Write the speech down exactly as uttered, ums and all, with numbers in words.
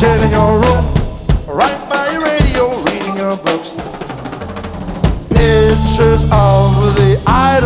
sit in your room, right by your radio, reading your books. Pictures of the idol